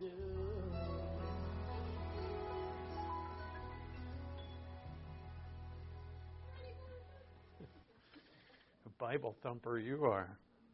Bible thumper you are.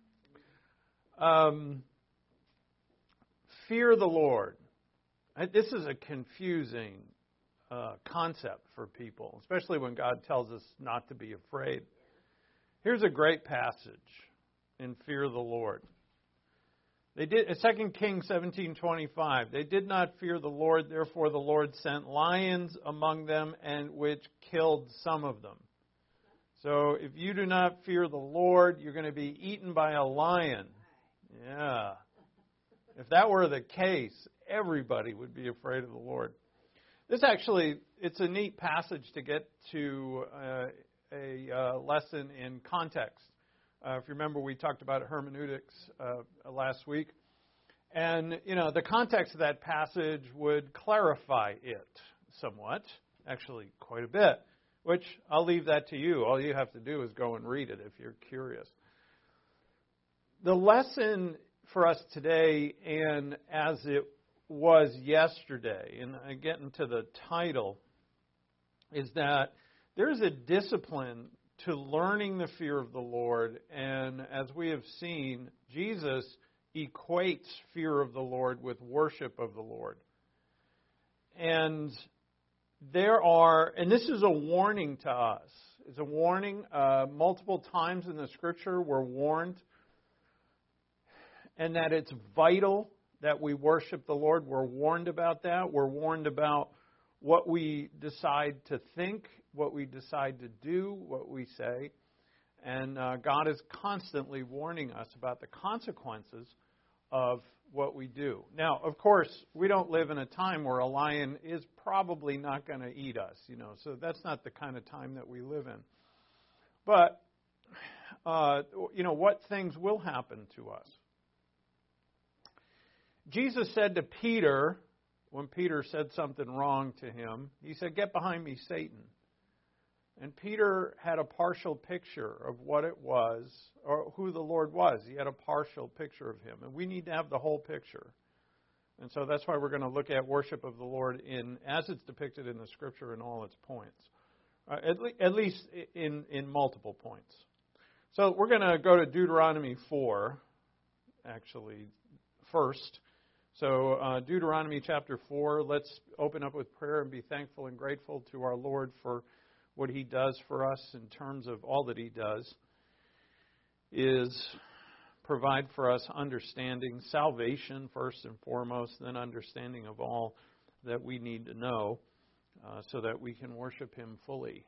Fear the Lord. This is a confusing concept for people, especially when God tells us not to be afraid. Here's a great passage in Fear the Lord. They did 2 Kings 17:25. They did not fear the Lord, therefore the Lord sent lions among them, and which killed some of them. So if you do not fear the Lord, you're going to be eaten by a lion. Yeah. If that were the case, everybody would be afraid of the Lord. This actually, it's a neat passage to get to a lesson in context. If you remember, we talked about hermeneutics last week. And, the context of that passage would clarify it somewhat, actually quite a bit, which I'll leave that to you. All you have to do is go and read it if you're curious. The lesson for us today, and as it was yesterday, and I get into the title, is that there's a discipline to learning the fear of the Lord, and as we have seen, Jesus equates fear of the Lord with worship of the Lord. And this is a warning to us. It's a warning. Multiple times in the Scripture we're warned, and that it's vital that we worship the Lord. We're warned about that. We're warned about what we decide to think, what we decide to do, what we say. And God is constantly warning us about the consequences of what we do. Now, of course, we don't live in a time where a lion is probably not going to eat us, so that's not the kind of time that we live in. But, what things will happen to us? Jesus said to Peter, when Peter said something wrong to him, he said, "Get behind me, Satan." And Peter had a partial picture of what it was, or who the Lord was. He had a partial picture of him. And we need to have the whole picture. And so that's why we're going to look at worship of the Lord as it's depicted in the Scripture in all its points. At least in multiple points. So we're going to go to Deuteronomy 4, actually, first. So Deuteronomy chapter 4, let's open up with prayer and be thankful and grateful to our Lord for what He does for us in terms of all that He does is provide for us understanding, salvation first and foremost, then understanding of all that we need to know so that we can worship Him fully.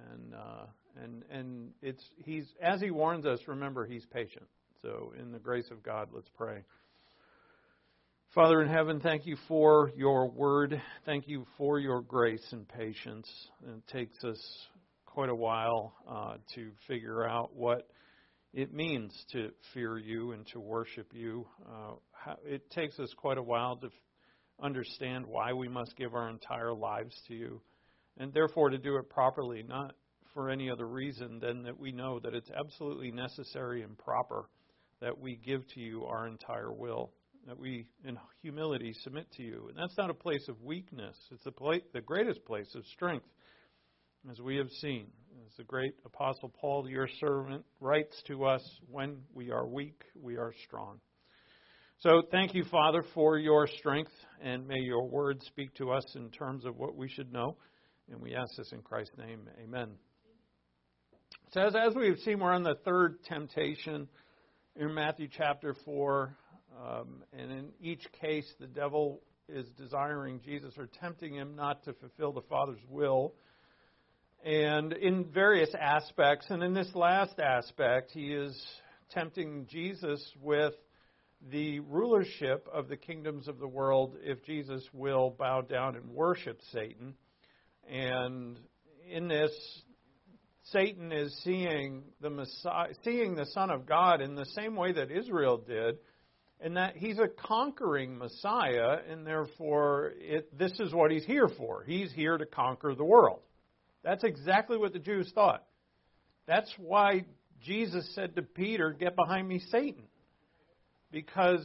And He's as He warns us, remember He's patient. So in the grace of God, let's pray. Father in heaven, thank you for your word. Thank you for your grace and patience. It takes us quite a while to figure out what it means to fear you and to worship you. It takes us quite a while to understand why we must give our entire lives to you, and therefore to do it properly, not for any other reason than that we know that it's absolutely necessary and proper that we give to you our entire will. That we, in humility, submit to you. And that's not a place of weakness. It's the greatest place of strength, as we have seen. As the great Apostle Paul, your servant, writes to us, when we are weak, we are strong. So thank you, Father, for your strength, and may your word speak to us in terms of what we should know. And we ask this in Christ's name. Amen. So as we've seen, we're on the third temptation in Matthew chapter 4. And in each case, the devil is desiring Jesus or tempting him not to fulfill the Father's will. And in various aspects, and in this last aspect, he is tempting Jesus with the rulership of the kingdoms of the world if Jesus will bow down and worship Satan. And in this, Satan is seeing the Messiah, seeing the Son of God in the same way that Israel did, and that he's a conquering Messiah, and therefore this is what he's here for. He's here to conquer the world. That's exactly what the Jews thought. That's why Jesus said to Peter, "Get behind me, Satan." Because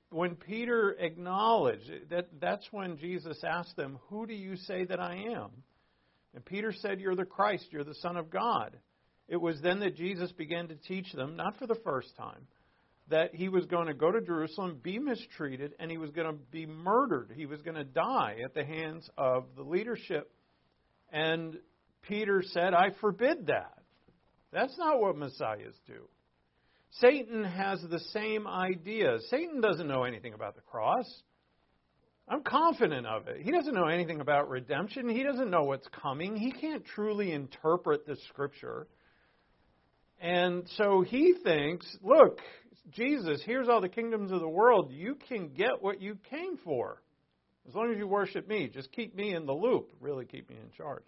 when Peter acknowledged, that's when Jesus asked them, "Who do you say that I am?" And Peter said, "You're the Christ, you're the Son of God." It was then that Jesus began to teach them, not for the first time, that he was going to go to Jerusalem, be mistreated, and he was going to be murdered. He was going to die at the hands of the leadership. And Peter said, "I forbid that. That's not what Messiahs do." Satan has the same idea. Satan doesn't know anything about the cross. I'm confident of it. He doesn't know anything about redemption. He doesn't know what's coming. He can't truly interpret the Scripture. And so he thinks, look, Jesus, here's all the kingdoms of the world. You can get what you came for. As long as you worship me, just keep me in the loop. Really keep me in charge.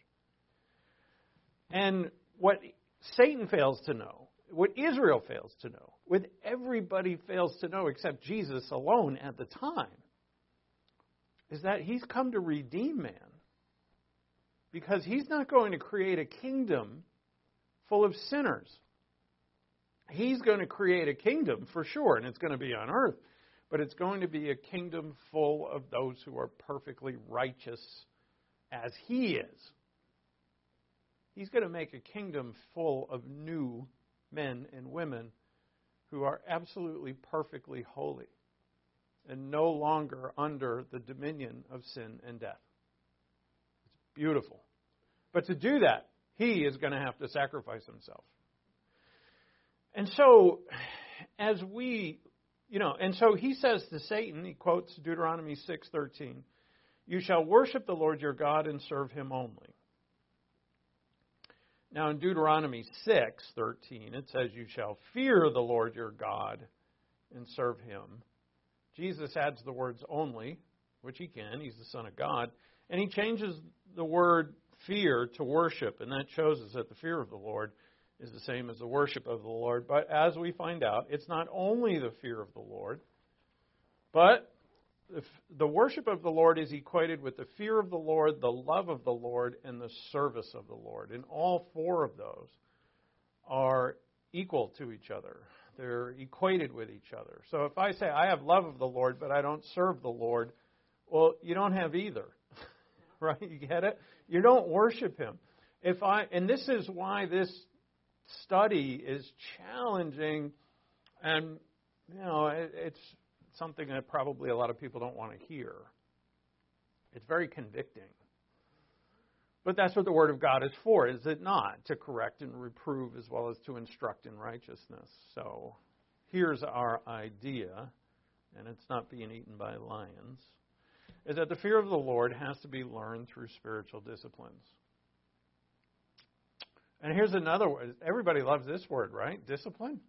And what Satan fails to know, what Israel fails to know, what everybody fails to know except Jesus alone at the time, is that he's come to redeem man. Because he's not going to create a kingdom full of sinners. He's going to create a kingdom for sure, and it's going to be on earth, but it's going to be a kingdom full of those who are perfectly righteous as he is. He's going to make a kingdom full of new men and women who are absolutely perfectly holy and no longer under the dominion of sin and death. It's beautiful. But to do that, he is going to have to sacrifice himself. And so, and so he says to Satan, he quotes Deuteronomy 6:13, "You shall worship the Lord your God and serve him only." Now in Deuteronomy 6:13, it says, "You shall fear the Lord your God and serve him." Jesus adds the words "only," which he can. He's the Son of God. And he changes the word fear to worship. And that shows us that the fear of the Lord is the same as the worship of the Lord. But as we find out, it's not only the fear of the Lord, but the worship of the Lord is equated with the fear of the Lord, the love of the Lord, and the service of the Lord. And all four of those are equal to each other. They're equated with each other. So if I say I have love of the Lord, but I don't serve the Lord, well, you don't have either. Right? You get it? You don't worship him. And this is why this study is challenging, and it's something that probably a lot of people don't want to hear. It's very convicting. But that's what the Word of God is for, is it not? To correct and reprove as well as to instruct in righteousness. So here's our idea, and it's not being eaten by lions, is that the fear of the Lord has to be learned through spiritual disciplines. And here's another word. Everybody loves this word, right? Discipline.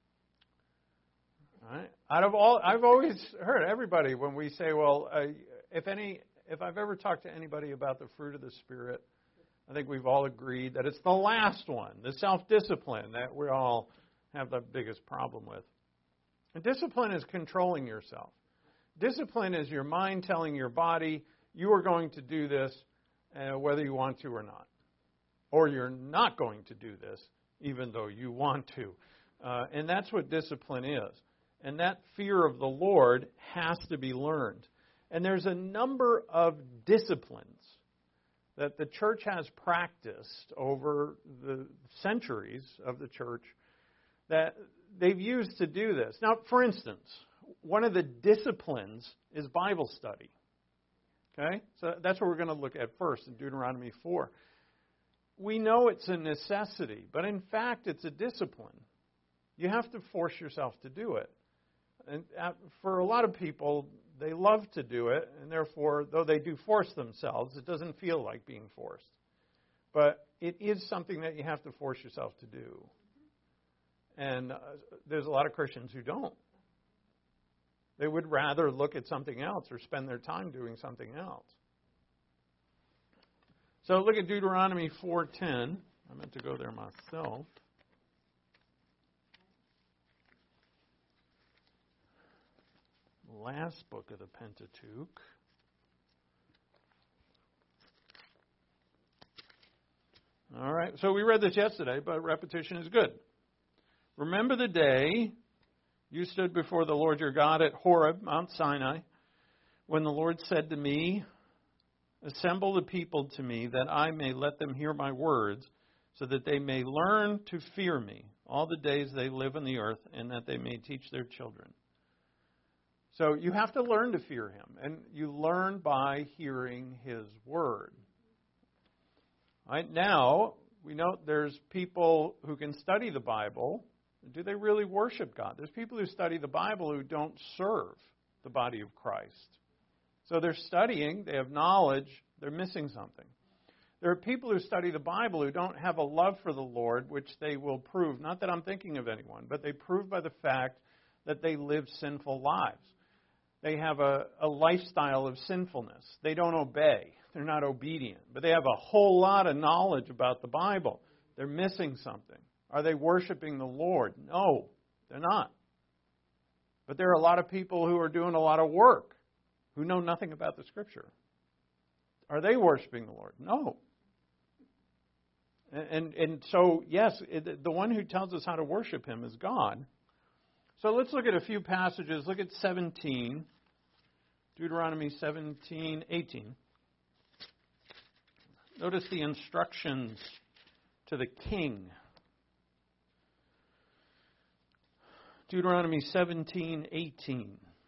Right? I've always heard everybody when we say, well, if I've ever talked to anybody about the fruit of the Spirit, I think we've all agreed that it's the last one, the self-discipline, that we all have the biggest problem with. And discipline is controlling yourself. Discipline is your mind telling your body, you are going to do this whether you want to or not. Or you're not going to do this even though you want to. And that's what discipline is. And that fear of the Lord has to be learned. And there's a number of disciplines that the church has practiced over the centuries of the church that they've used to do this. Now, for instance, one of the disciplines is Bible study. Okay? So that's what we're going to look at first in Deuteronomy 4. We know it's a necessity, but in fact it's a discipline. You have to force yourself to do it. And for a lot of people, they love to do it, and therefore, though they do force themselves, it doesn't feel like being forced. But it is something that you have to force yourself to do. And there's a lot of Christians who don't. They would rather look at something else or spend their time doing something else. So look at Deuteronomy 4:10. I meant to go there myself. Last book of the Pentateuch. All right, so we read this yesterday, but repetition is good. Remember the day You stood before the Lord your God at Horeb, Mount Sinai, when the Lord said to me, assemble the people to me, that I may let them hear my words, so that they may learn to fear me all the days they live on the earth, and that they may teach their children. So you have to learn to fear him, and you learn by hearing his word. Right now, we know there's people who can study the Bible. Do they really worship God? There's people who study the Bible who don't serve the body of Christ. So they're studying, they have knowledge, they're missing something. There are people who study the Bible who don't have a love for the Lord, which they will prove. Not that I'm thinking of anyone, but they prove by the fact that they live sinful lives. They have a lifestyle of sinfulness. They don't obey. They're not obedient. But they have a whole lot of knowledge about the Bible. They're missing something. Are they worshiping the Lord? No, they're not. But there are a lot of people who are doing a lot of work who know nothing about the Scripture. Are they worshiping the Lord? No. And so, yes, the one who tells us how to worship him is God. So let's look at a few passages. Look at 17, Deuteronomy 17:18. Notice the instructions to the king. Deuteronomy 17:18.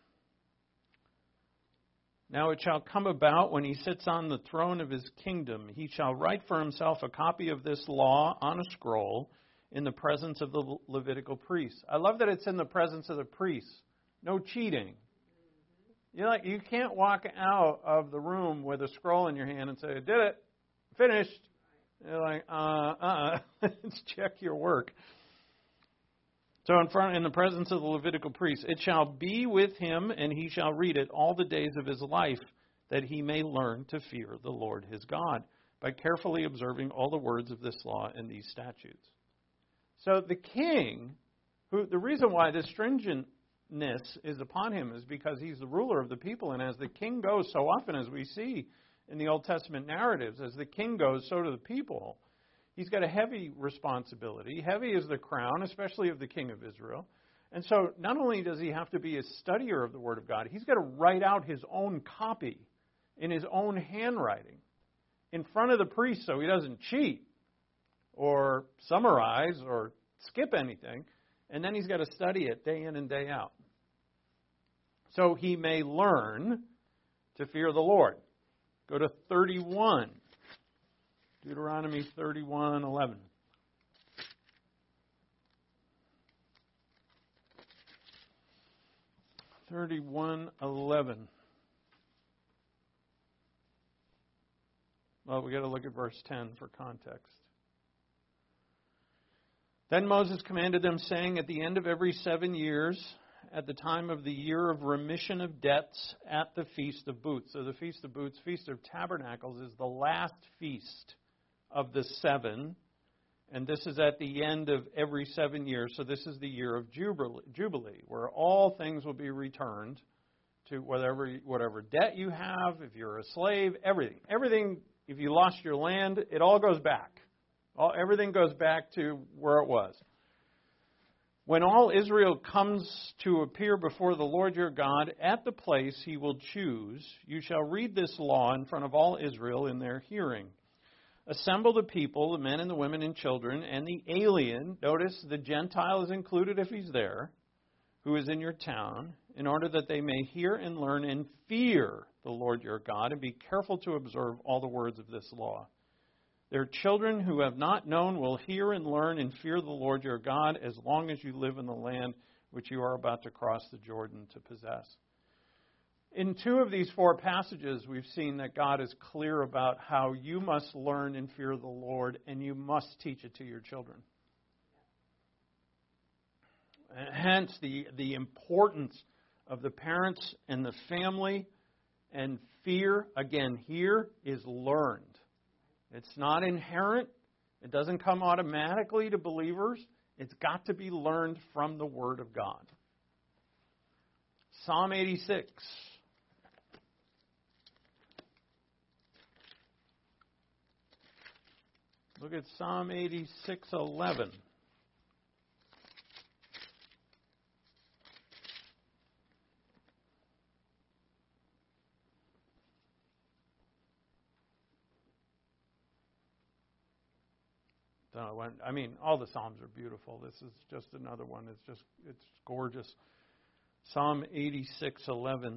Now it shall come about when he sits on the throne of his kingdom, he shall write for himself a copy of this law on a scroll in the presence of the Levitical priests. I love that it's in the presence of the priests. No cheating. You can't walk out of the room with a scroll in your hand and say, I did it, finished. You're like, let's check your work. So in the presence of the Levitical priest, it shall be with him, and he shall read it all the days of his life, that he may learn to fear the Lord his God, by carefully observing all the words of this law and these statutes. So the king, the reason why this stringentness is upon him is because he's the ruler of the people, and as the king goes, so often as we see in the Old Testament narratives, as the king goes, so do the people. He's got a heavy responsibility. Heavy is the crown, especially of the king of Israel. And so not only does he have to be a studier of the Word of God, he's got to write out his own copy in his own handwriting in front of the priest so he doesn't cheat or summarize or skip anything. And then he's got to study it day in and day out, so he may learn to fear the Lord. Go to 31. Deuteronomy 31:11. Well, we got to look at verse 10 for context. Then Moses commanded them, saying, at the end of every 7 years, at the time of the year of remission of debts, at the Feast of Booths. So the Feast of Booths, Feast of Tabernacles, is the last feast of the 7, and this is at the end of every 7 years. So this is the year of Jubilee, where all things will be returned to whatever debt you have, if you're a slave, everything. If you lost your land, it all goes back. Everything goes back to where it was. When all Israel comes to appear before the Lord your God at the place he will choose, you shall read this law in front of all Israel in their hearing. Assemble the people, the men and the women and children, and the alien, notice the Gentile is included if he's there, who is in your town, in order that they may hear and learn and fear the Lord your God, and be careful to observe all the words of this law. Their children who have not known will hear and learn and fear the Lord your God as long as you live in the land which you are about to cross the Jordan to possess. In 2 of these 4 passages, we've seen that God is clear about how you must learn and fear the Lord, and you must teach it to your children. And hence, the importance of the parents and the family, and fear, again, here is learned. It's not inherent. It doesn't come automatically to believers. It's got to be learned from the Word of God. Psalm 86. Look at Psalm 86:11. All the Psalms are beautiful. This is just another one. It's gorgeous. Psalm 86:11.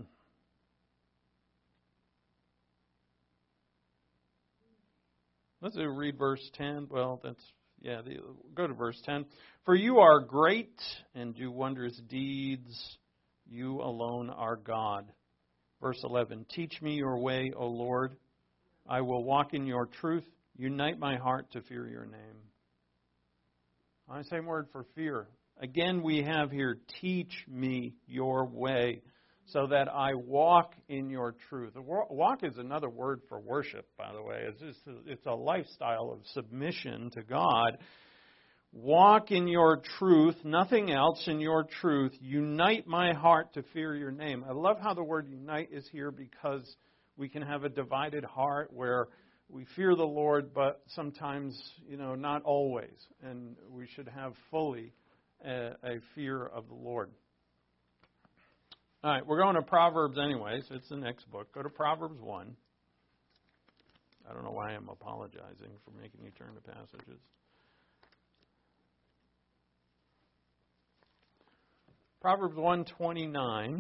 Let's read verse 10. Well, go to verse 10. For you are great and do wondrous deeds. You alone are God. Verse 11. Teach me your way, O Lord. I will walk in your truth. Unite my heart to fear your name. Same word for fear. Again, we have here, teach me your way so that I walk in your truth. Walk is another word for worship, by the way. It's a lifestyle of submission to God. Walk in your truth, nothing else in your truth. Unite my heart to fear your name. I love how the word unite is here because we can have a divided heart where we fear the Lord, but sometimes, not always. And we should have fully a fear of the Lord. All right, we're going to Proverbs anyway, so it's the next book. Go to Proverbs 1. I don't know why I'm apologizing for making you turn to passages. Proverbs 1:29.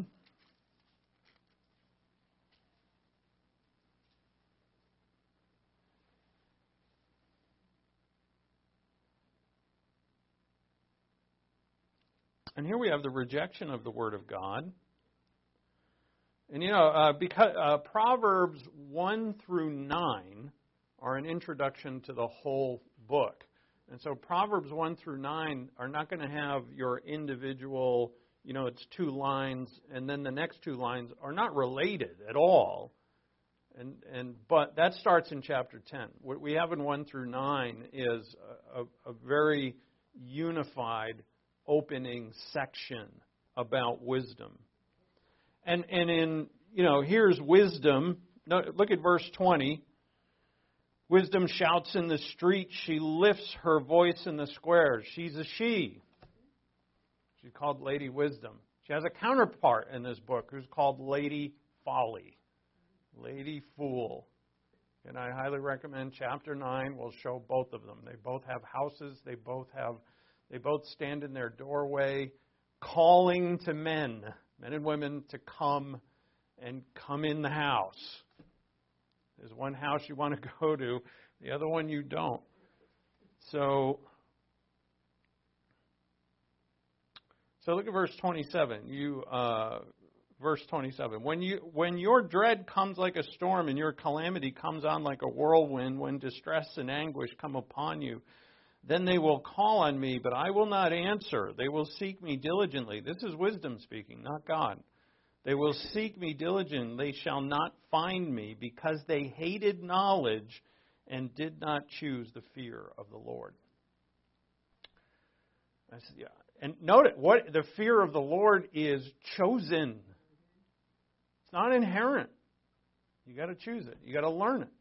And here we have the rejection of the Word of God. And because Proverbs 1 through 9 are an introduction to the whole book. And so Proverbs 1 through 9 are not going to have your individual, it's 2 lines, and then the next 2 lines are not related at all. But that starts in chapter 10. What we have in 1 through 9 is a very unified opening section about wisdom. And here's wisdom. Look at verse 20. Wisdom shouts in the street. She lifts her voice in the squares. She's a she. She's called Lady Wisdom. She has a counterpart in this book who's called Lady Folly. Lady Fool. And I highly recommend chapter 9 will show both of them. They both have houses. They both stand in their doorway calling to men and women, to come in the house. There's one house you want to go to, the other one you don't. So look at verse 27. Verse 27. When your dread comes like a storm and your calamity comes on like a whirlwind, when distress and anguish come upon you, then they will call on me, but I will not answer. They will seek me diligently. This is wisdom speaking, not God. They will seek me diligently. They shall not find me, because they hated knowledge and did not choose the fear of the Lord. And note it, what the fear of the Lord is chosen. It's not inherent. You got to choose it. You got to learn it.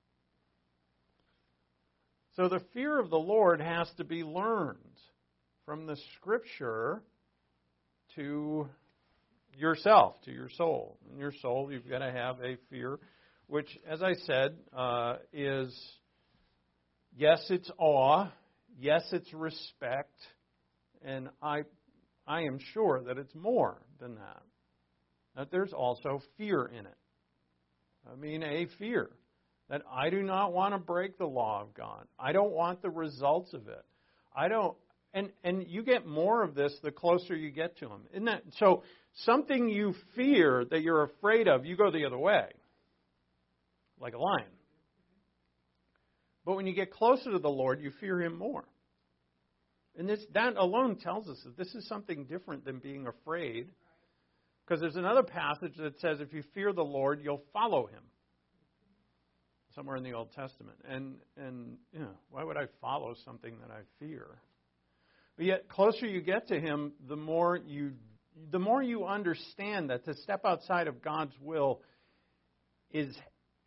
So the fear of the Lord has to be learned from the Scripture to yourself, to your soul. In your soul, you've got to have a fear, which, as I said, is, yes, it's awe, yes, it's respect, and I am sure that it's more than that. That there's also fear in it. A fear. That I do not want to break the law of God. I don't want the results of it. And you get more of this the closer you get to Him. Isn't that so? Something you fear that you're afraid of, you go the other way, like a lion. But when you get closer to the Lord, you fear Him more. And that alone tells us that this is something different than being afraid. Because there's another passage that says if you fear the Lord, you'll follow Him. Somewhere in the Old Testament. And why would I follow something that I fear? But yet, closer you get to Him, the more you understand that to step outside of God's will it's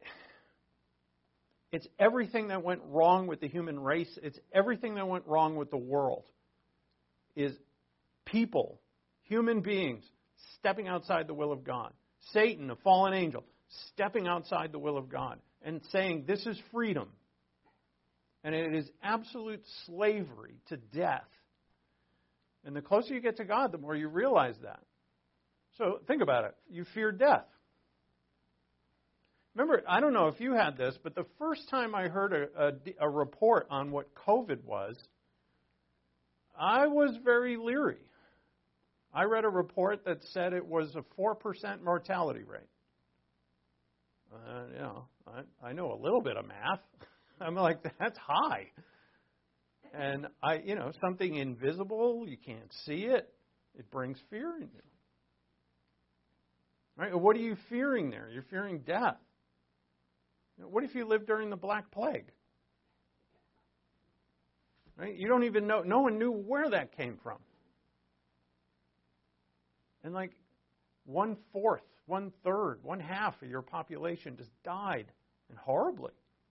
everything that went wrong with the human race. It's everything that went wrong with the world. Is people, human beings, stepping outside the will of God. Satan, a fallen angel, stepping outside the will of God. And saying, this is freedom. And it is absolute slavery to death. And the closer you get to God, the more you realize that. So think about it. You fear death. Remember, I don't know if you had this, but the first time I heard a report on what COVID was, I was very leery. I read a report that said it was a 4% mortality rate. I know a little bit of math. I'm like, that's high. And something invisible, you can't see it. It brings fear in you. Right? What are you fearing there? You're fearing death. What if you lived during the Black Plague? Right? You don't even know. No one knew where that came from. And like 1/4, 1/3, 1/2 of your population just died, and horribly.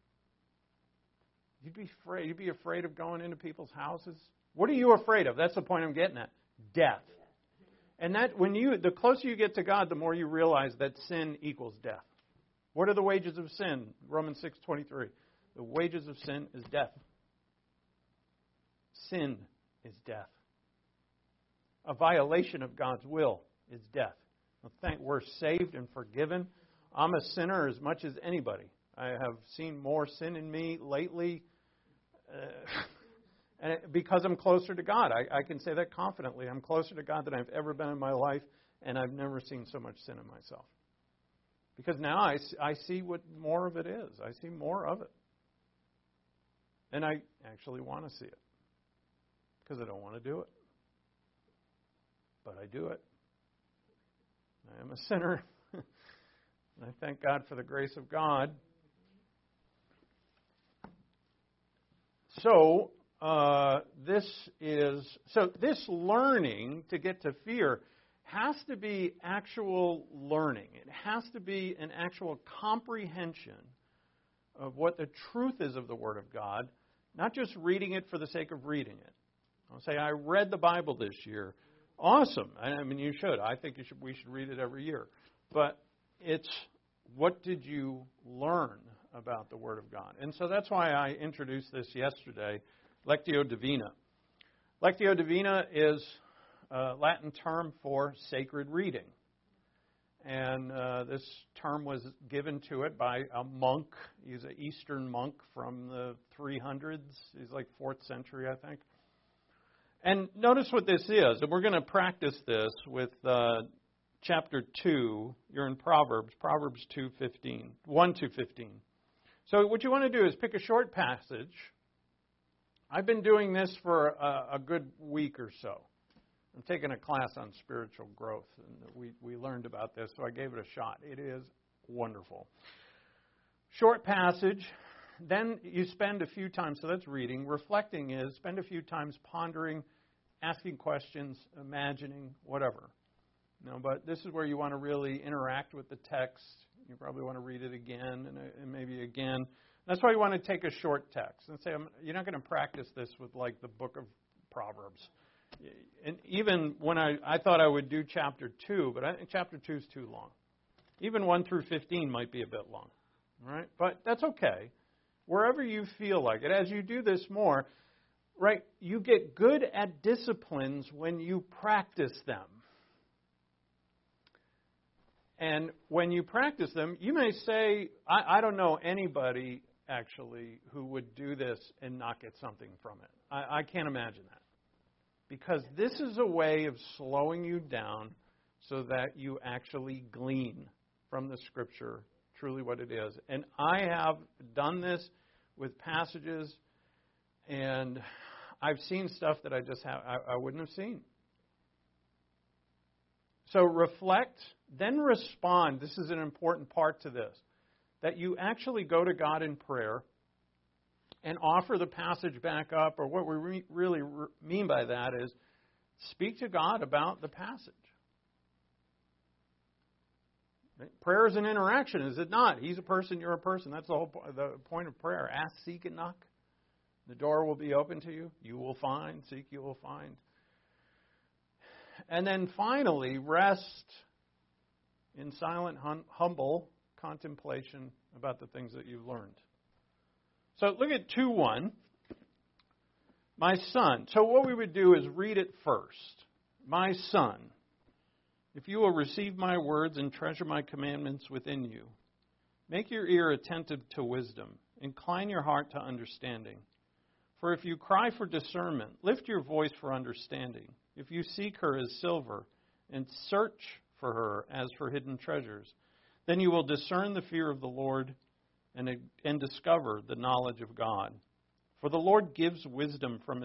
You'd be afraid of going into people's houses. What are you afraid of? That's the point I'm getting at. Death. And that the closer you get to God, the more you realize that sin equals death. What are the wages of sin? Romans 6:23. The wages of sin is death. Sin is death. A violation of God's will is death. We're saved and forgiven. I'm a sinner as much as anybody. I have seen more sin in me lately and because I'm closer to God. I can say that confidently. I'm closer to God than I've ever been in my life, and I've never seen so much sin in myself. Because now I see what more of it is. I see more of it. And I actually want to see it. Because I don't want to do it. But I do it. I am a sinner. And I thank God for the grace of God. So, this learning to get to fear has to be actual learning. It has to be an actual comprehension of what the truth is of the Word of God, not just reading it for the sake of reading it. I'll say, I read the Bible this year. Awesome. I mean, you should. I think we should read it every year. But it's, what did you learn about the Word of God? And so that's why I introduced this yesterday, Lectio Divina. Lectio Divina is a Latin term for sacred reading. And this term was given to it by a monk. He's an Eastern monk from the 300s. He's like 4th century, I think. And notice what this is. And we're going to practice this with chapter 2. You're in Proverbs 2:15, 1-15. So what you want to do is pick a short passage. I've been doing this for a good week or so. I'm taking a class on spiritual growth, and we learned about this, so I gave it a shot. It is wonderful. Short passage. Then you spend a few times, so that's reading. Reflecting is spend a few times pondering, asking questions, imagining, whatever. But this is where you want to really interact with the text. You probably want to read it again and maybe again. That's why you want to take a short text and say, you're not going to practice this with like the book of Proverbs. And even when I thought I would do chapter 2, but I think chapter 2 is too long. Even 1-15 might be a bit long, right? But that's okay. Wherever you feel like it, as you do this more, right, you get good at disciplines when you practice them. And when you practice them, you may say, I don't know anybody, actually, who would do this and not get something from it. I can't imagine that. Because this is a way of slowing you down so that you actually glean from the Scripture truly what it is. And I have done this with passages, and I've seen stuff that I wouldn't have seen. So reflect, then respond. This is an important part to this. That you actually go to God in prayer and offer the passage back up, or what we really mean by that is speak to God about the passage. Prayer is an interaction, is it not? He's a person, you're a person. That's the point of prayer. Ask, seek, and knock. The door will be open to you. You will find. Seek, you will find. And then finally, rest in silent, humble contemplation about the things that you've learned. So look at 2:1. My son. So what we would do is read it first. My son, if you will receive my words and treasure my commandments within you, make your ear attentive to wisdom. Incline your heart to understanding. For if you cry for discernment, lift your voice for understanding. If you seek her as silver and search for her as for hidden treasures, then you will discern the fear of the Lord and discover the knowledge of God. For the Lord gives wisdom from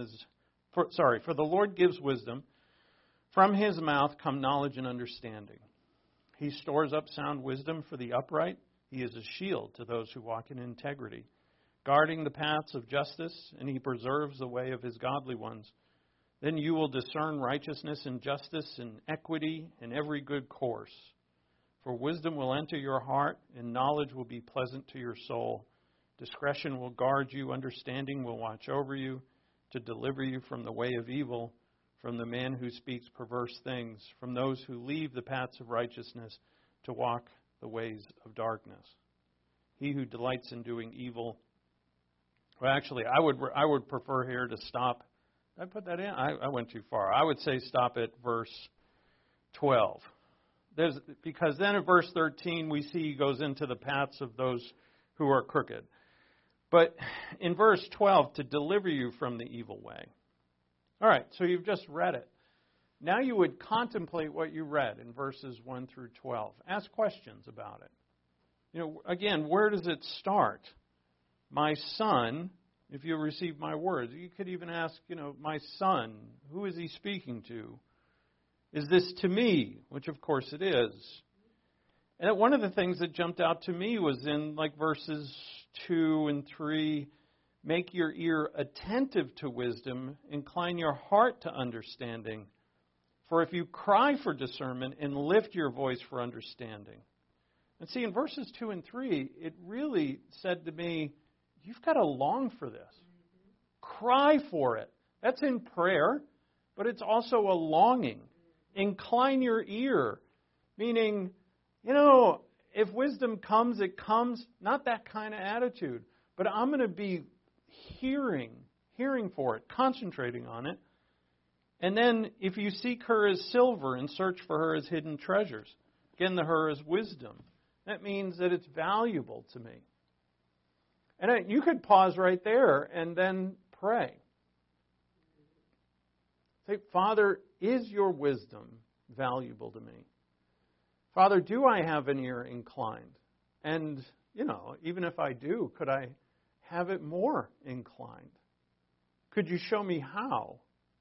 his mouth come knowledge and understanding. He stores up sound wisdom for the upright. He is a shield to those who walk in integrity, guarding the paths of justice, and he preserves the way of his godly ones. Then you will discern righteousness and justice and equity in every good course. For wisdom will enter your heart, and knowledge will be pleasant to your soul. Discretion will guard you, understanding will watch over you, to deliver you from the way of evil, from the man who speaks perverse things, from those who leave the paths of righteousness to walk the ways of darkness. He who delights in doing evil. Well, actually, I would prefer here to stop. Did I put that in? I went too far. I would say stop at verse 12. Because then in verse 13 we see he goes into the paths of those who are crooked. But in verse 12, to deliver you from the evil way. All right, so you've just read it. Now you would contemplate what you read in verses 1 through 12. Ask questions about it. Again, where does it start? My son, if you receive my words. You could even ask, my son, who is he speaking to? Is this to me? Which, of course, it is. And one of the things that jumped out to me was in verses 2 and 3, make your ear attentive to wisdom, incline your heart to understanding. For if you cry for discernment and lift your voice for understanding. And see, in verses 2 and 3, it really said to me, you've got to long for this. Cry for it. That's in prayer, but it's also a longing. Incline your ear, meaning, if wisdom comes, it comes. Not that kind of attitude, but I'm going to be hearing for it, concentrating on it. And then if you seek her as silver and search for her as hidden treasures, again, the her is wisdom. That means that it's valuable to me. And you could pause right there and then pray. Say, Father, is your wisdom valuable to me? Father, do I have an ear inclined? And, even if I do, could I have it more inclined? Could you show me how?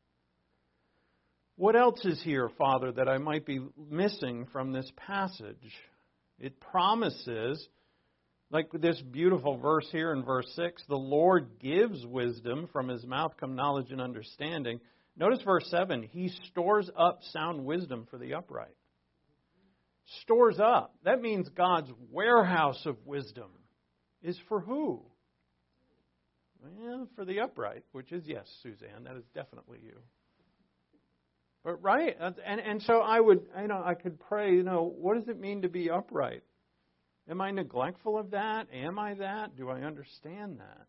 What else is here, Father, that I might be missing from this passage? It promises, like this beautiful verse here in verse 6, the Lord gives wisdom, from his mouth come knowledge and understanding. Notice verse 7, he stores up sound wisdom for the upright. Stores up. That means God's warehouse of wisdom is for who? Well, for the upright, which is, yes, Suzanne, that is definitely you. But right, and so I could pray, what does it mean to be upright? Am I neglectful of that? Am I that? Do I understand that?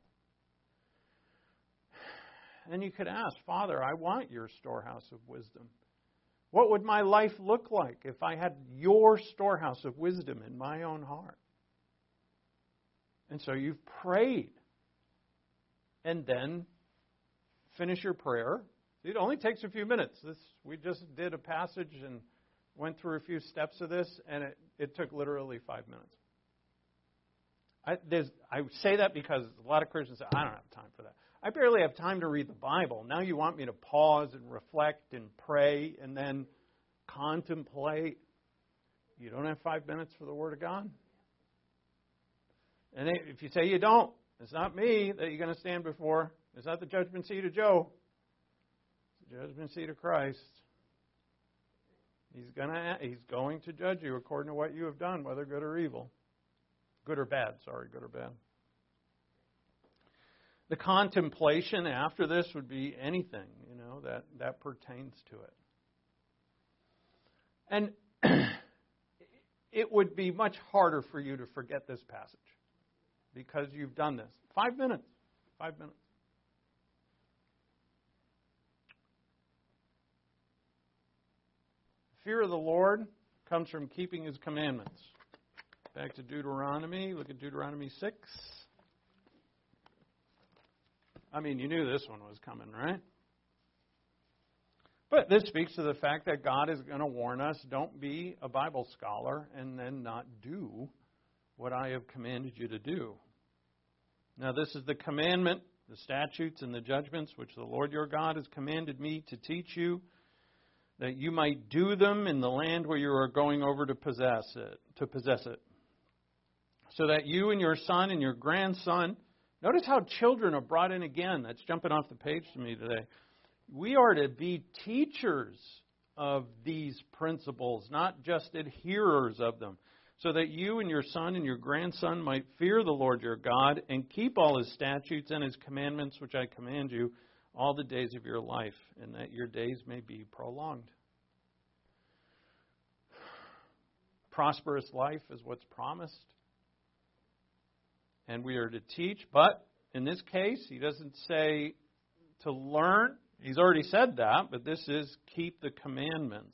And you could ask, Father, I want your storehouse of wisdom. What would my life look like if I had your storehouse of wisdom in my own heart? And so you've prayed. And then finish your prayer. It only takes a few minutes. We just did a passage and went through a few steps of this, and it took literally 5 minutes. I say that because a lot of Christians say, I don't have time for that. I barely have time to read the Bible. Now you want me to pause and reflect and pray and then contemplate. You don't have 5 minutes for the Word of God? And if you say you don't, it's not me that you're going to stand before. It's not the judgment seat of Joe. It's the judgment seat of Christ. He's going to judge you according to what you have done, whether good or evil. Good or bad, good or bad. The contemplation after this would be anything, that pertains to it. And it would be much harder for you to forget this passage. because you've done this. 5 minutes. 5 minutes. Fear of the Lord comes from keeping His commandments. Back to Deuteronomy. Look at Deuteronomy 6. I mean, you knew this one was coming, right? But this speaks to the fact that God is going to warn us, don't be a Bible scholar and then not do what I have commanded you to do. Now, this is the commandment, the statutes and the judgments which the Lord your God has commanded me to teach you, that you might do them in the land where you are going over to possess it. So that you and your son and your grandson, notice how children are brought in again. That's jumping off the page to me today. We are to be teachers of these principles, not just adherers of them, so that you and your son and your grandson might fear the Lord your God and keep all His statutes and His commandments, which I command you, all the days of your life, and that your days may be prolonged. Prosperous life is what's promised. And we are to teach, but in this case, He doesn't say to learn. He's already said that, but this is keep the commandments.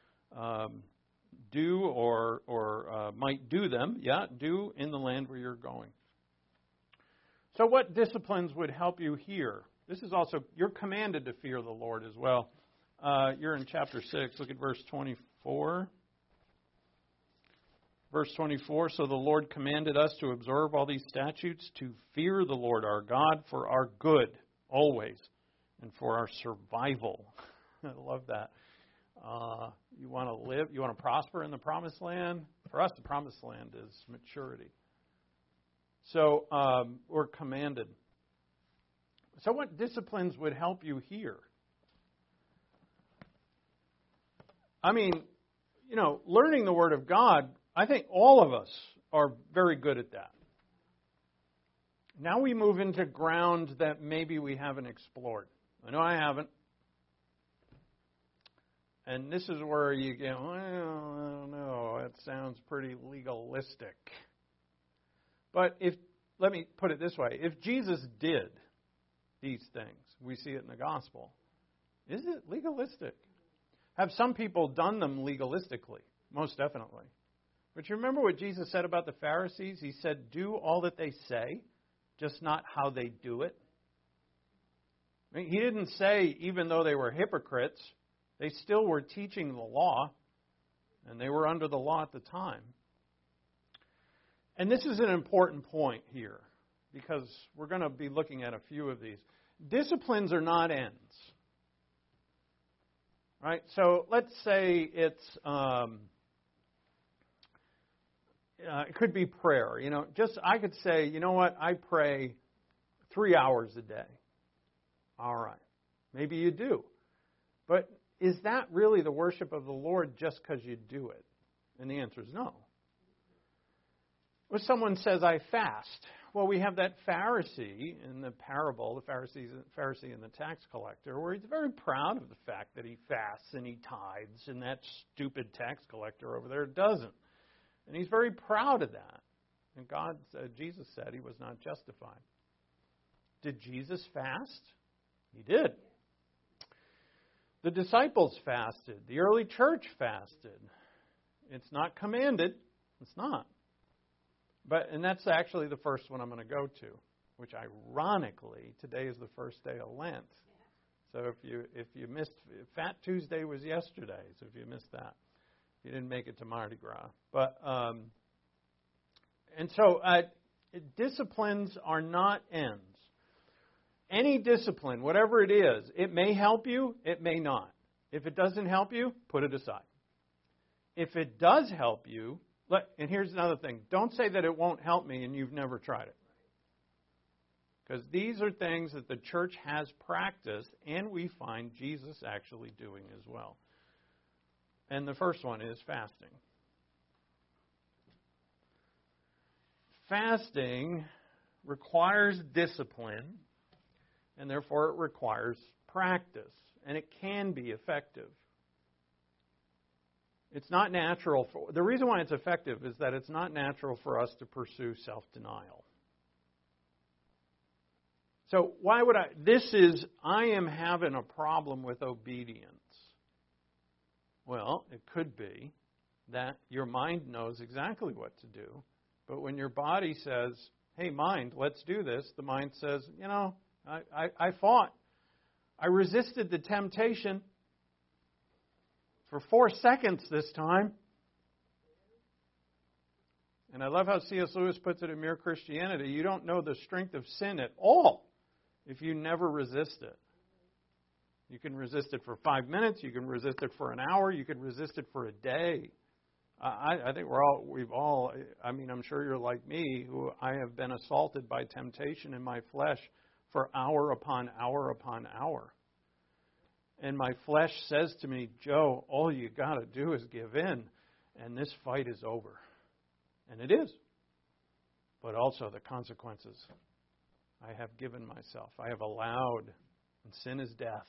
Do or might do them. Yeah, do in the land where you're going. So what disciplines would help you here? This is also, you're commanded to fear the Lord as well. You're in chapter 6. Look at verse 24. Verse 24, so the Lord commanded us to observe all these statutes, to fear the Lord our God for our good, always, and for our survival. I love that. You want to live, you want to prosper in the promised land? For us, the promised land is maturity. So we're commanded. So what disciplines would help you here? I mean, learning the Word of God, I think all of us are very good at that. Now we move into ground that maybe we haven't explored. I know I haven't. And this is where you go, well, I don't know, that sounds pretty legalistic. But let me put it this way, if Jesus did these things, we see it in the gospel, is it legalistic? Have some people done them legalistically? Most definitely. But you remember what Jesus said about the Pharisees? He said, do all that they say, just not how they do it. I mean, He didn't say, even though they were hypocrites, they still were teaching the law, and they were under the law at the time. And this is an important point here, because we're going to be looking at a few of these. Disciplines are not ends. Right? So let's say it's... it could be prayer. I could say, you know what, I pray 3 hours a day. All right. Maybe you do. But is that really the worship of the Lord just because you do it? And the answer is no. When someone says, I fast, well, we have that Pharisee in the parable, the Pharisee and the tax collector, where he's very proud of the fact that he fasts and he tithes, and that stupid tax collector over there doesn't. And he's very proud of that. And Jesus said he was not justified. Did Jesus fast? He did. The disciples fasted. The early church fasted. It's not commanded. It's not. And that's actually the first one I'm going to go to, which ironically, today is the first day of Lent. So if you missed, Fat Tuesday was yesterday, so if you missed that. You didn't make it to Mardi Gras. Disciplines are not ends. Any discipline, whatever it is, it may help you, it may not. If it doesn't help you, put it aside. If it does help you, and here's another thing, don't say that it won't help me and you've never tried it. Because these are things that the church has practiced and we find Jesus actually doing as well. And the first one is fasting. Fasting requires discipline, and therefore it requires practice, and it can be effective. It's not natural. The reason why it's effective is that it's not natural for us to pursue self-denial. So I am having a problem with obedience. Well, it could be that your mind knows exactly what to do, but when your body says, hey, mind, let's do this, the mind says, I fought. I resisted the temptation for 4 seconds this time. And I love how C.S. Lewis puts it in Mere Christianity. You don't know the strength of sin at all if you never resist it. You can resist it for 5 minutes. You can resist it for an hour. You can resist it for a day. I think I'm sure you're like me, who I have been assaulted by temptation in my flesh for hour upon hour upon hour. And my flesh says to me, Joe, all you got to do is give in, and this fight is over. And it is. But also the consequences. I have given myself. I have allowed. And sin is death.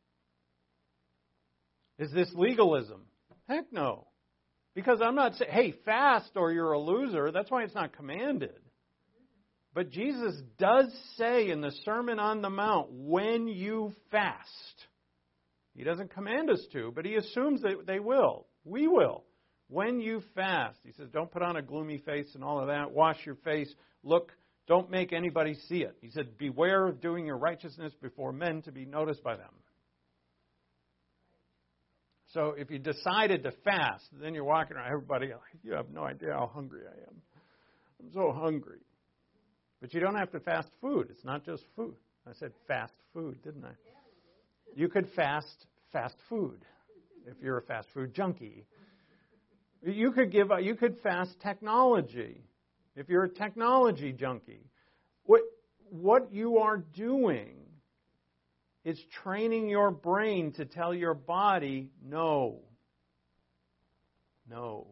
Is this legalism? Heck no. Because I'm not saying, hey, fast or you're a loser. That's why it's not commanded. But Jesus does say in the Sermon on the Mount, when you fast. He doesn't command us to, but he assumes that they will. We will. When you fast. He says, don't put on a gloomy face and all of that. Wash your face. Look, don't make anybody see it. He said, beware of doing your righteousness before men to be noticed by them. So if you decided to fast, then you're walking around, everybody, you have no idea how hungry I am. I'm so hungry. But you don't have to fast food. It's not just food. I said fast food, didn't I? You could fast food if you're a fast food junkie. You could fast technology if you're a technology junkie. What you are doing is training your brain to tell your body, no. No.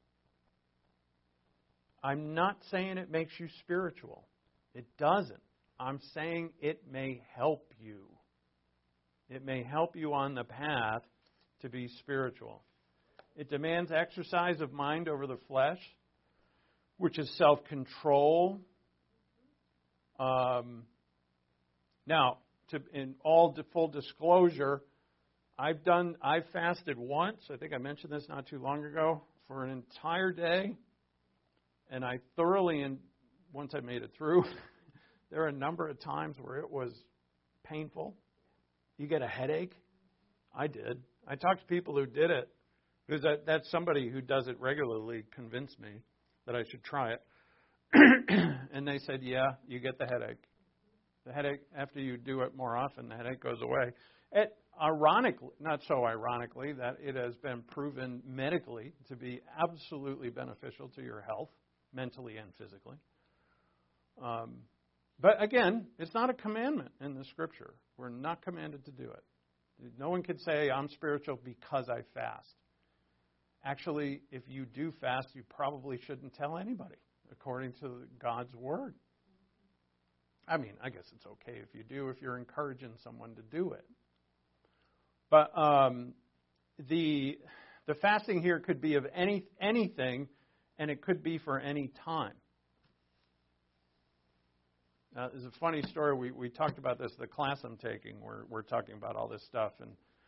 I'm not saying it makes you spiritual. It doesn't. I'm saying it may help you. It may help you on the path to be spiritual. It demands exercise of mind over the flesh, which is self-control. Now, in all full disclosure, I've fasted once. I think I mentioned this not too long ago, for an entire day, and I thoroughly, and once I made it through, there are a number of times where it was painful. You get a headache. I did. I talked to people who did it, because that's somebody who does it regularly convinced me that I should try it. And they said, yeah, you get the headache. The headache, after you do it more often, the headache goes away. Ironically, not so ironically, that it has been proven medically to be absolutely beneficial to your health, mentally and physically. But again, it's not a commandment in the Scripture. We're not commanded to do it. No one can say, I'm spiritual because I fast. Actually, if you do fast, you probably shouldn't tell anybody, according to God's Word. I mean, I guess it's okay if you do, if you're encouraging someone to do it. But the fasting here could be of anything, and it could be for any time. There's a funny story. We talked about this, the class I'm taking, where we're talking about all this stuff. And,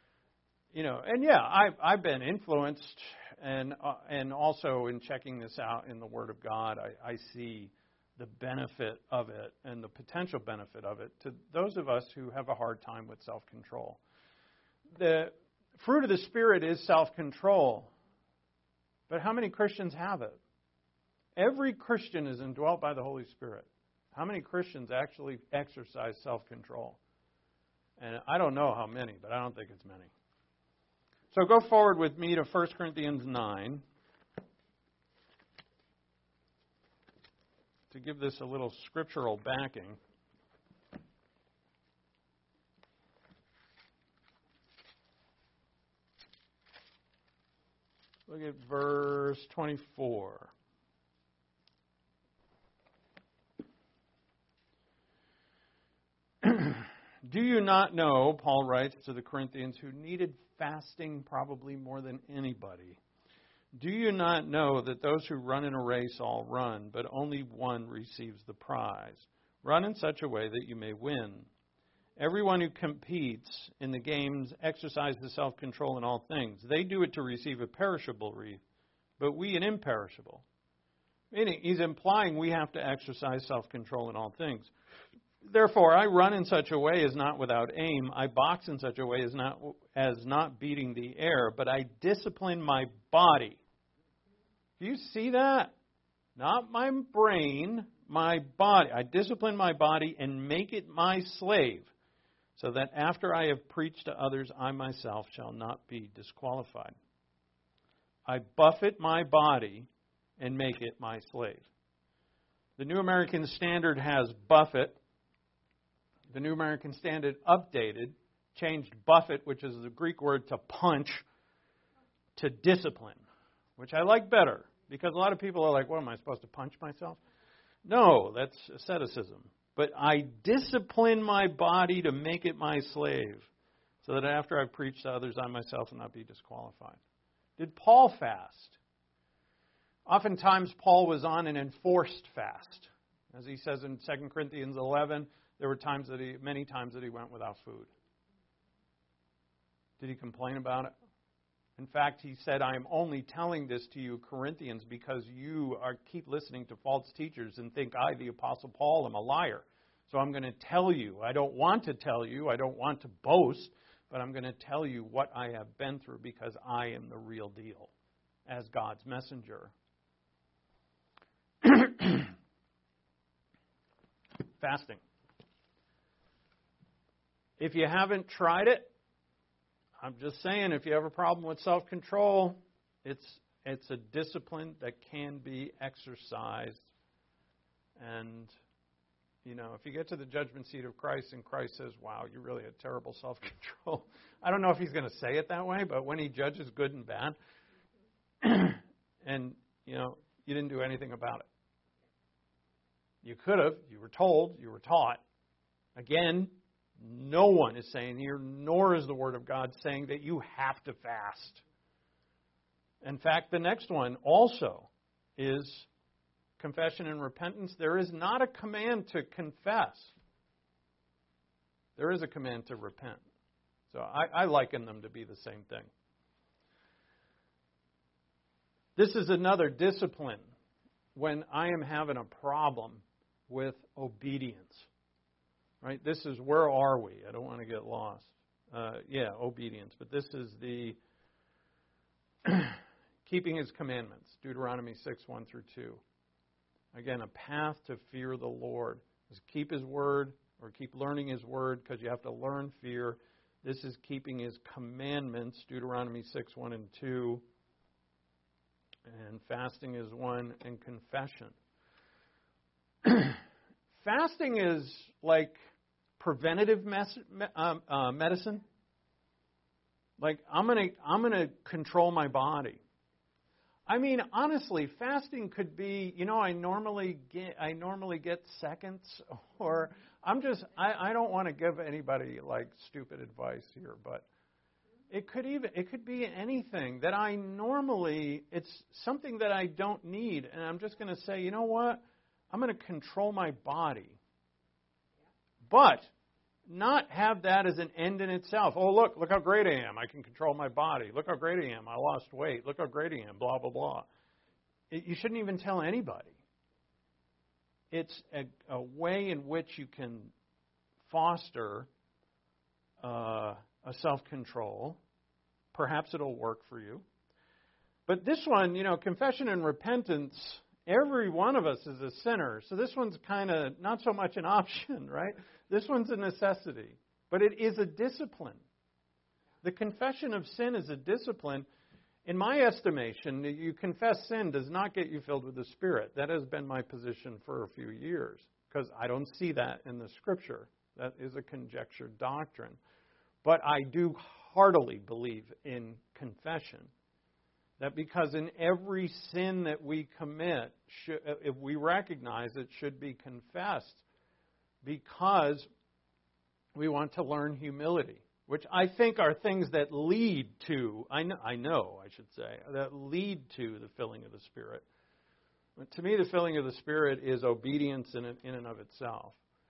I've been influenced, and also in checking this out in the Word of God, I see the benefit of it and the potential benefit of it to those of us who have a hard time with self-control. The fruit of the Spirit is self-control. But how many Christians have it? Every Christian is indwelt by the Holy Spirit. How many Christians actually exercise self-control? And I don't know how many, but I don't think it's many. So go forward with me to 1 Corinthians 9 to give this a little scriptural backing. Look at verse 24. Do you not know, Paul writes to the Corinthians, who needed fasting probably more than anybody, do you not know that those who run in a race all run, but only one receives the prize? Run in such a way that you may win. Everyone who competes in the games exercises self-control in all things. They do it to receive a perishable wreath, but we an imperishable. Meaning, he's implying we have to exercise self-control in all things. Therefore, I run in such a way as not without aim. I box in such a way as not beating the air, but I discipline my body. Do you see that? Not my brain, my body. I discipline my body and make it my slave, so that after I have preached to others, I myself shall not be disqualified. I buffet my body and make it my slave. The New American Standard has buffet. The New American Standard updated, changed buffet, which is the Greek word to punch, to discipline, which I like better, because a lot of people are like, what, am I supposed to punch myself? No, that's asceticism. But I discipline my body to make it my slave, so that after I preach to others, I myself will not be disqualified. Did Paul fast? Oftentimes, Paul was on an enforced fast. As he says in 2 Corinthians 11, there were many times that he went without food. Did he complain about it? In fact, he said, I am only telling this to you, Corinthians, because you keep listening to false teachers and think I, the Apostle Paul, am a liar. So I'm going to tell you. I don't want to tell you. I don't want to boast, but I'm going to tell you what I have been through, because I am the real deal as God's messenger. Fasting. If you haven't tried it, I'm just saying, if you have a problem with self-control, it's a discipline that can be exercised. And, if you get to the judgment seat of Christ and Christ says, wow, you really had terrible self-control. I don't know if he's going to say it that way, but when he judges good and bad, and, you didn't do anything about it. You could have, you were told, you were taught. Again, no one is saying here, nor is the Word of God saying that you have to fast. In fact, the next one also is confession and repentance. There is not a command to confess. There is a command to repent. So I liken them to be the same thing. This is another discipline when I am having a problem with obedience. Right? This is, where are we? I don't want to get lost. Obedience. But this is the keeping His commandments. Deuteronomy 6, 1 through 2. Again, a path to fear the Lord is keep His word, or keep learning His word, because you have to learn fear. This is keeping His commandments. Deuteronomy 6, 1 and 2. And fasting is one, and confession. Fasting is like preventative medicine. Like, I'm gonna control my body. I mean, honestly, fasting could be, I normally get seconds, or I don't want to give anybody like stupid advice here, but it could be anything that it's something that I don't need, and I'm just going to say, you know what? I'm going to control my body. But not have that as an end in itself. Oh, look how great I am. I can control my body. Look how great I am. I lost weight. Look how great I am. Blah, blah, blah. You shouldn't even tell anybody. It's a way in which you can foster a self-control. Perhaps it'll work for you. But this one, confession and repentance, every one of us is a sinner. So this one's kind of not so much an option, right? This one's a necessity. But it is a discipline. The confession of sin is a discipline. In my estimation, you confess sin does not get you filled with the Spirit. That has been my position for a few years, because I don't see that in the Scripture. That is a conjectured doctrine. But I do heartily believe in confession. That because in every sin that we commit, if we recognize it, should be confessed, because we want to learn humility, which I think are things that lead to, that lead to the filling of the Spirit. But to me, the filling of the Spirit is obedience in and of itself.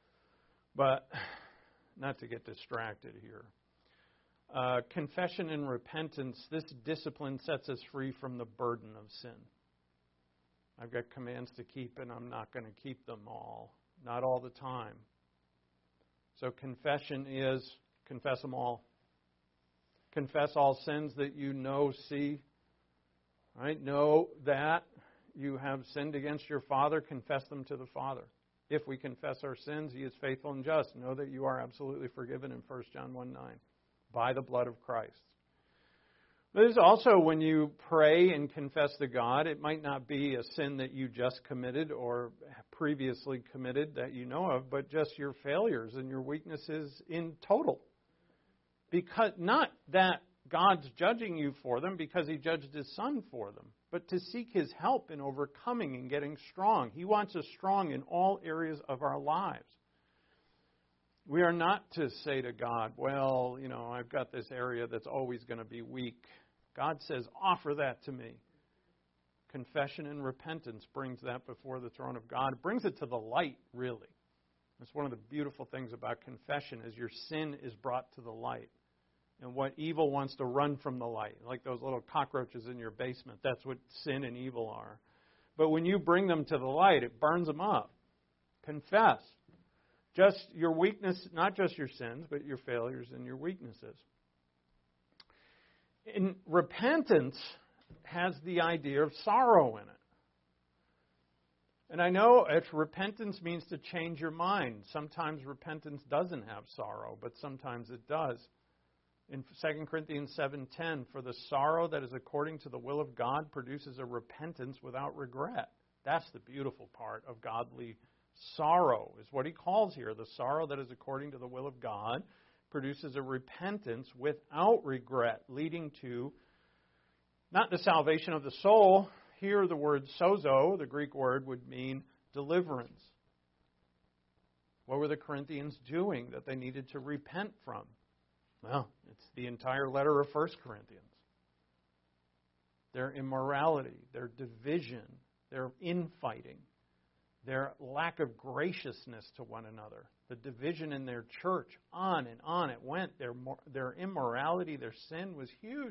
But not to get distracted here. Confession and repentance, this discipline sets us free from the burden of sin. I've got commands to keep, and I'm not going to keep them all. Not all the time. So confession is, confess them all. Confess all sins that you know, see. Right? Know that you have sinned against your Father. Confess them to the Father. If we confess our sins, He is faithful and just. Know that you are absolutely forgiven in 1 John 1:9 by the blood of Christ. There's also when you pray and confess to God, it might not be a sin that you just committed or previously committed that you know of, but just your failures and your weaknesses in total. Because not that God's judging you for them because He judged His Son for them, but to seek His help in overcoming and getting strong. He wants us strong in all areas of our lives. We are not to say to God, well, I've got this area that's always going to be weak. God says, offer that to me. Confession and repentance brings that before the throne of God. It brings it to the light, really. That's one of the beautiful things about confession is your sin is brought to the light. And what evil wants to run from the light, like those little cockroaches in your basement. That's what sin and evil are. But when you bring them to the light, it burns them up. Confess. Just your weakness, not just your sins, but your failures and your weaknesses. And repentance has the idea of sorrow in it. And I know if repentance means to change your mind. Sometimes repentance doesn't have sorrow, but sometimes it does. In 2 Corinthians 7:10, for the sorrow that is according to the will of God produces a repentance without regret. That's the beautiful part of godly sorrow, is what he calls here. The sorrow that is according to the will of God produces a repentance without regret, leading to not the salvation of the soul. Here the word sozo, the Greek word, would mean deliverance. What were the Corinthians doing that they needed to repent from? Well, it's the entire letter of 1 Corinthians. Their immorality, their division, their infighting, their lack of graciousness to one another, the division in their church, on and on it went. Their immorality, their sin was huge.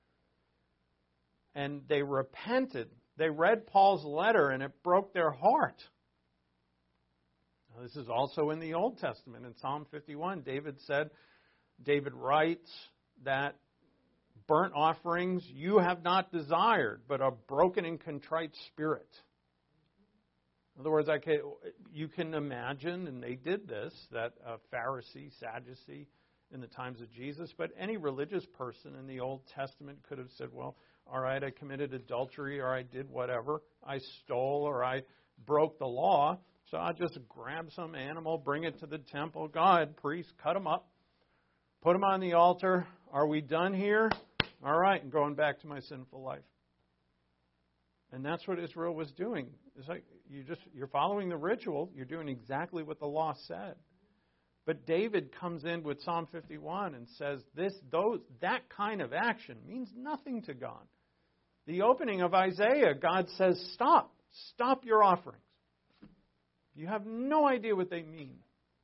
And they repented. They read Paul's letter and it broke their heart. Now, this is also in the Old Testament. In Psalm 51, David writes that burnt offerings you have not desired, but a broken and contrite spirit. In other words, you can imagine, and they did this, that a Pharisee, Sadducee in the times of Jesus, but any religious person in the Old Testament could have said, well, all right, I committed adultery, or I did whatever, I stole, or I broke the law, so I'll just grab some animal, bring it to the temple. Go ahead, priest, cut them up, put them on the altar. Are we done here? All right, and going back to my sinful life. And that's what Israel was doing. It's like you're following the ritual. You're doing exactly what the law said. But David comes in with Psalm 51 and says that kind of action means nothing to God. The opening of Isaiah, God says, stop your offerings. You have no idea what they mean.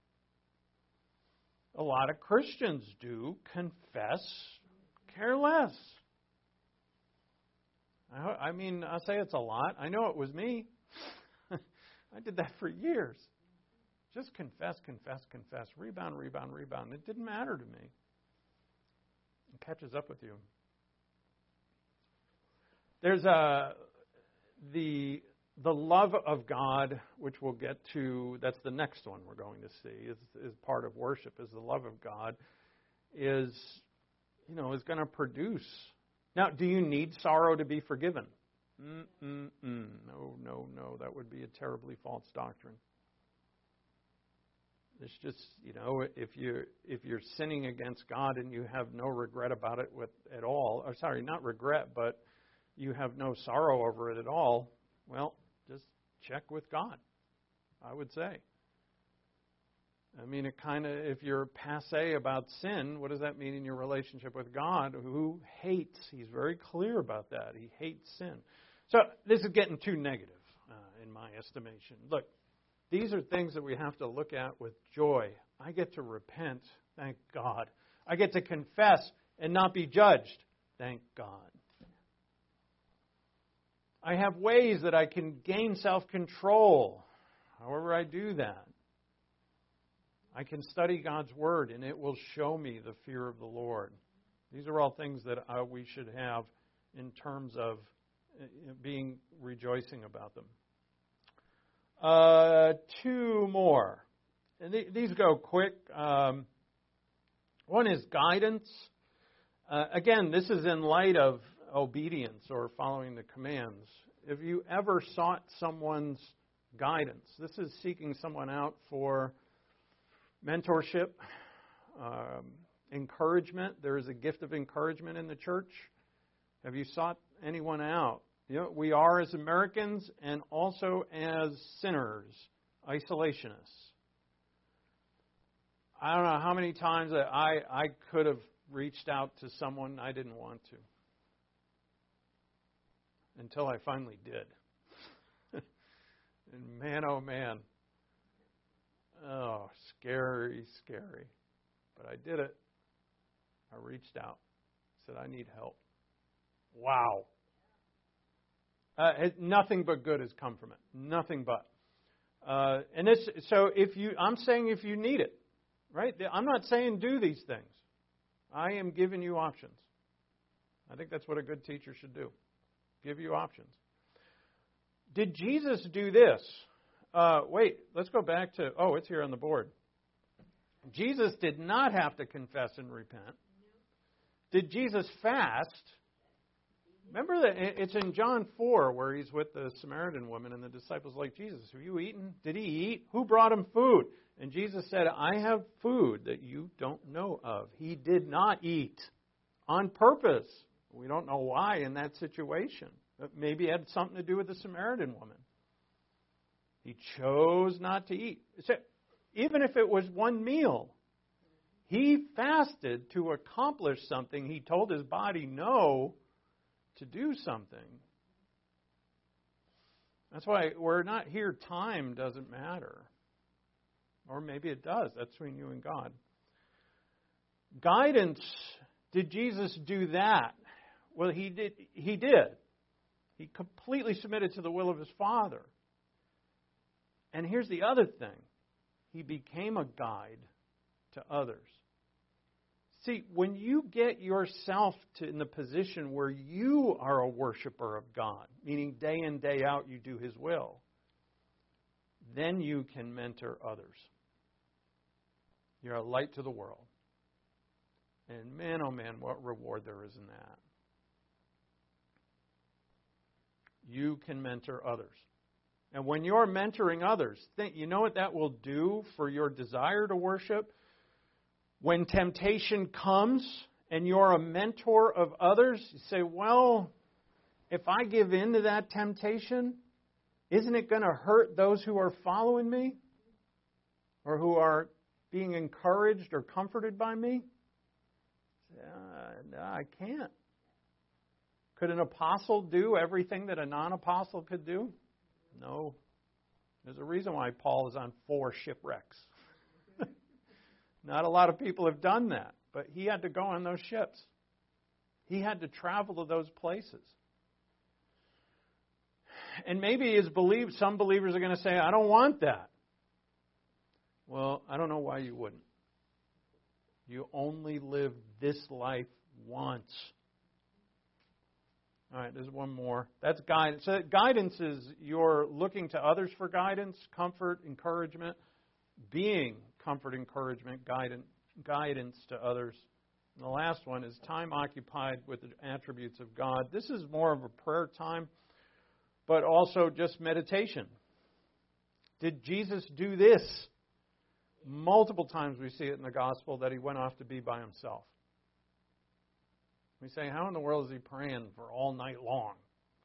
A lot of Christians do confess careless. I'll say it's a lot. I know it was me. I did that for years. Just confess. Rebound. It didn't matter to me. It catches up with you. There's the love of God, which we'll get to. That's the next one we're going to see. Is part of worship. Is the love of God is going to produce. Now, do you need sorrow to be forgiven? No. That would be a terribly false doctrine. It's just, if you're sinning against God and you have no regret about it at all, or sorry, not regret, but you have no sorrow over it at all, well, just check with God, I would say. If you're passé about sin, what does that mean in your relationship with God, who hates? He's very clear about that. He hates sin. So this is getting too negative, in my estimation. Look, These are things that we have to look at with joy. I get to repent, thank God. I get to confess and not be judged, thank God. I have ways that I can gain self-control, however I do that. I can study God's Word, and it will show me the fear of the Lord. These are all things that we should have in terms of being rejoicing about them. Two more. And these go quick. One is guidance. Again, this is in light of obedience or following the commands. If you ever sought someone's guidance, this is seeking someone out for mentorship, encouragement. There is a gift of encouragement in the church. Have you sought anyone out? You know, we are as Americans and also as sinners, isolationists. I don't know how many times that I could have reached out to someone I didn't want to. Until I finally did. And man, oh man. Oh, scary, scary. But I did it. I reached out. Said, I need help. Wow. Nothing but good has come from it. Nothing but. And this, so I'm saying if you need it, right? I'm not saying do these things. I am giving you options. I think that's what a good teacher should do. Give you options. Did Jesus do this? Wait, let's go back to, it's here on the board. Jesus did not have to confess and repent. Did Jesus fast? Remember that it's in John 4 where he's with the Samaritan woman and the disciples like, Jesus, have you eaten? Did he eat? Who brought him food? And Jesus said, I have food that you don't know of. He did not eat on purpose. We don't know why in that situation. Maybe it had something to do with the Samaritan woman. He chose not to eat. So even if it was one meal, he fasted to accomplish something. He told his body no to do something. That's why we're not here. Time doesn't matter. Or maybe it does. That's between you and God. Guidance. Did Jesus do that? Well, he did. He completely submitted to the will of his Father. And here's the other thing. He became a guide to others. See, when you get yourself in the position where you are a worshiper of God, meaning day in, day out you do His will, then you can mentor others. You're a light to the world. And man, oh man, what reward there is in that. You can mentor others. And when you're mentoring others, you know what that will do for your desire to worship? When temptation comes and you're a mentor of others, you say, well, if I give in to that temptation, isn't it going to hurt those who are following me? Or who are being encouraged or comforted by me? No, I can't. Could an apostle do everything that a non-apostle could do? No. There's a reason why Paul is on 4 shipwrecks. Not a lot of people have done that, but he had to go on those ships. He had to travel to those places. And maybe some believers are going to say, I don't want that. Well, I don't know why you wouldn't. You only live this life once. All right, there's one more. That's guidance. So guidance is you're looking to others for guidance, comfort, encouragement, being comfort, encouragement, guidance to others. And the last one is time occupied with the attributes of God. This is more of a prayer time, but also just meditation. Did Jesus do this? Multiple times we see it in the gospel that he went off to be by himself. We say, how in the world is he praying for all night long?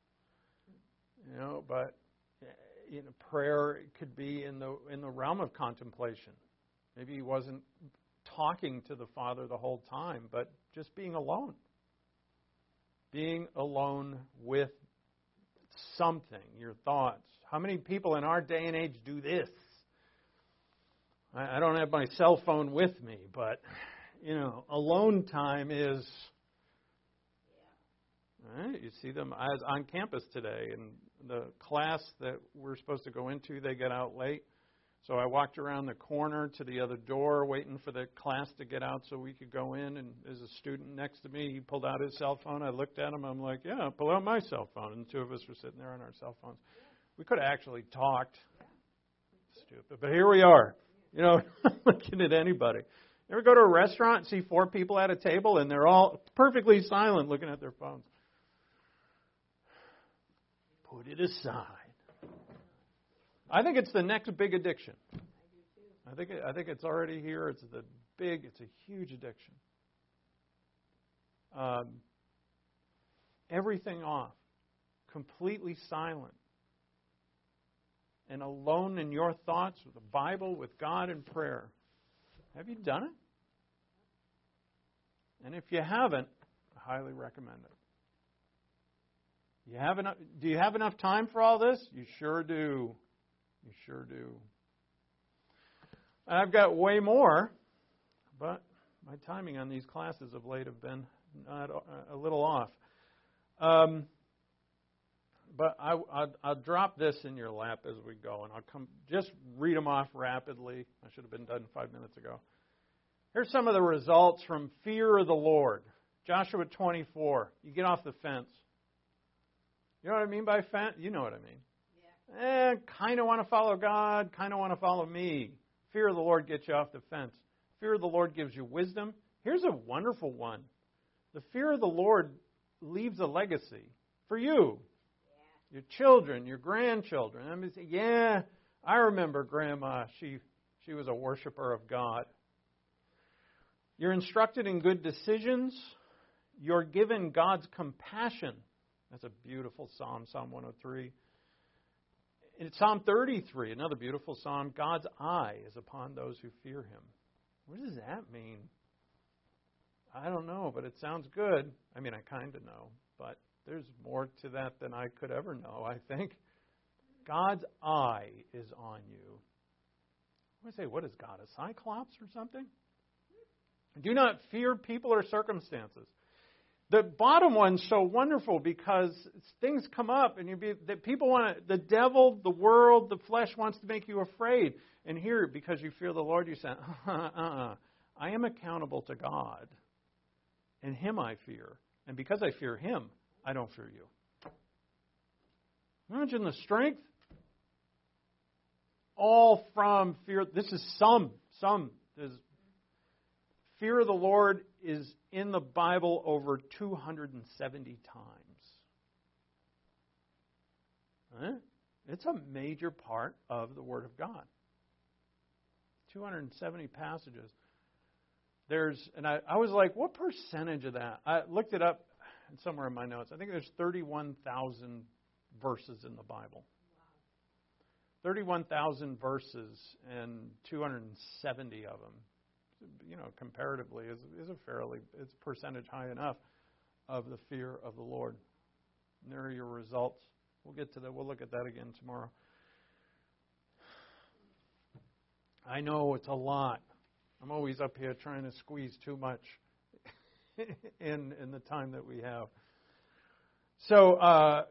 But prayer could be in the realm of contemplation. Maybe he wasn't talking to the Father the whole time, but just being alone. Being alone with something, your thoughts. How many people in our day and age do this? I don't have my cell phone with me, but, alone time is... Right? You see them as on campus today, and the class that we're supposed to go into, they get out late. So I walked around the corner to the other door waiting for the class to get out so we could go in, and there's a student next to me. He pulled out his cell phone. I looked at him. I'm like, yeah, pull out my cell phone. And the two of us were sitting there on our cell phones. We could have actually talked. Stupid. But here we are, looking at anybody. You ever go to a restaurant and see 4 people at a table, and they're all perfectly silent looking at their phones? Put it aside. I think it's the next big addiction. I think it's already here. It's a huge addiction. Everything off, completely silent, and alone in your thoughts with the Bible, with God, and prayer. Have you done it? And if you haven't, I highly recommend it. Do you have enough time for all this? You sure do. You sure do. I've got way more, but my timing on these classes of late have been a little off. But I'll drop this in your lap as we go, and I'll just read them off rapidly. I should have been done 5 minutes ago. Here's some of the results from fear of the Lord. Joshua 24. You get off the fence. You know what I mean by fence? You know what I mean. Yeah. Kind of want to follow God, kind of want to follow me. Fear of the Lord gets you off the fence. Fear of the Lord gives you wisdom. Here's a wonderful one. The fear of the Lord leaves a legacy for you. Yeah. Your children, your grandchildren. I mean, yeah, I remember Grandma. She was a worshiper of God. You're instructed in good decisions. You're given God's compassion. That's a beautiful psalm, Psalm 103. In Psalm 33, another beautiful psalm, God's eye is upon those who fear Him. What does that mean? I don't know, but it sounds good. I mean, I kind of know, but there's more to that than I could ever know, I think. God's eye is on you. I say, what is God, a cyclops or something? Do not fear people or circumstances. The bottom one's so wonderful because things come up and people want to, the devil, the world, the flesh wants to make you afraid. And here, because you fear the Lord, you say, I am accountable to God. And Him I fear. And because I fear Him, I don't fear you. Imagine the strength. All from fear. This is some. Fear of the Lord is in the Bible over 270 times. It's a major part of the Word of God. 270 passages. I was like, what percentage of that? I looked it up somewhere in my notes. I think there's 31,000 verses in the Bible. 31,000 verses and 270 of them. Comparatively, is a it's percentage high enough of the fear of the Lord. And there are your results. We'll get to that. We'll look at that again tomorrow. I know it's a lot. I'm always up here trying to squeeze too much in the time that we have. So,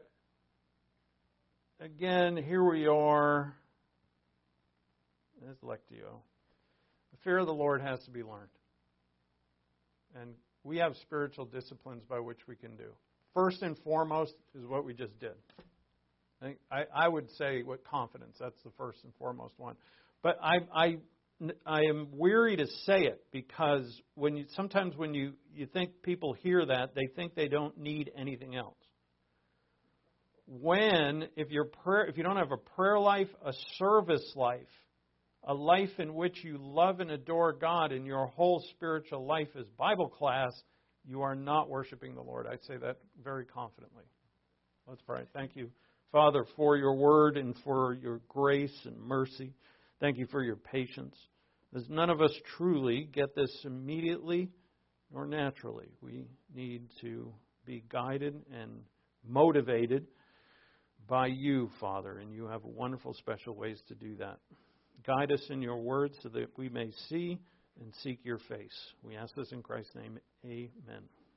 again, here we are. There's Lectio. The fear of the Lord has to be learned. And we have spiritual disciplines by which we can do. First and foremost is what we just did. I would say with confidence, that's the first and foremost one. But I am weary to say it because sometimes when you think people hear that, they think they don't need anything else. If you don't have a prayer life, a service life, a life in which you love and adore God and your whole spiritual life is Bible class, you are not worshiping the Lord. I say that very confidently. Let's pray. Thank you, Father, for your word and for your grace and mercy. Thank you for your patience. As none of us truly get this immediately nor naturally. We need to be guided and motivated by you, Father, and you have wonderful special ways to do that. Guide us in your word so that we may see and seek your face. We ask this in Christ's name. Amen.